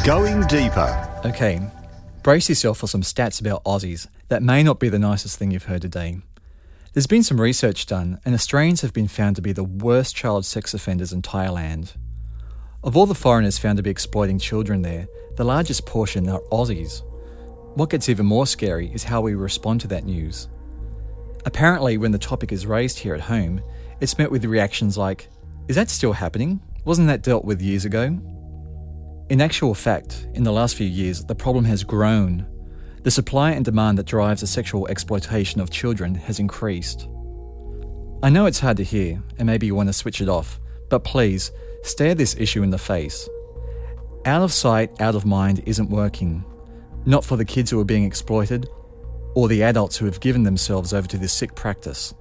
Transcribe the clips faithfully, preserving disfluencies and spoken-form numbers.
Going deeper. Okay, brace yourself for some stats about Aussies that may not be the nicest thing you've heard today. There's been some research done, and Australians have been found to be the worst child sex offenders in Thailand. Of all the foreigners found to be exploiting children there, the largest portion are Aussies. What gets even more scary is how we respond to that news. Apparently, when the topic is raised here at home, it's met with reactions like, "Is that still happening? Wasn't that dealt with years ago?" In actual fact, in the last few years, the problem has grown. The supply and demand that drives the sexual exploitation of children has increased. I know it's hard to hear, and maybe you want to switch it off, but please, stare this issue in the face. Out of sight, out of mind isn't working. Not for the kids who are being exploited, or the adults who have given themselves over to this sick practice.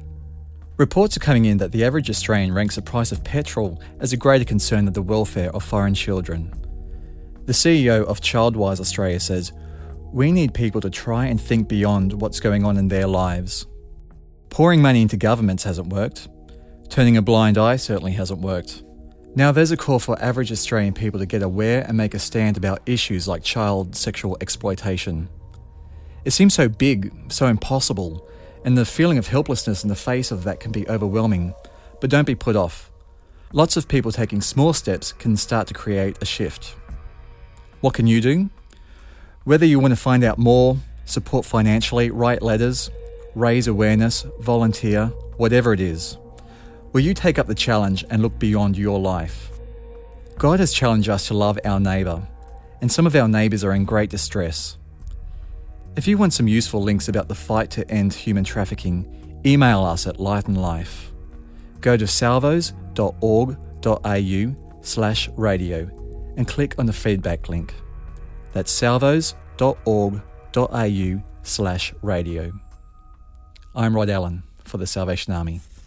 Reports are coming in that the average Australian ranks the price of petrol as a greater concern than the welfare of foreign children. The C E O of Childwise Australia says, "We need people to try and think beyond what's going on in their lives. Pouring money into governments hasn't worked. Turning a blind eye certainly hasn't worked. Now there's a call for average Australian people to get aware and make a stand about issues like child sexual exploitation. It seems so big, so impossible, and the feeling of helplessness in the face of that can be overwhelming, but don't be put off. Lots of people taking small steps can start to create a shift. What can you do? Whether you want to find out more, support financially, write letters, raise awareness, volunteer, whatever it is, will you take up the challenge and look beyond your life? God has challenged us to love our neighbour, and some of our neighbours are in great distress. If you want some useful links about the fight to end human trafficking, email us at Light and Life. Go to salvos dot org dot a u slash radio and click on the feedback link. That's salvos dot org dot a u slash radio. I'm Rod Allen for the Salvation Army.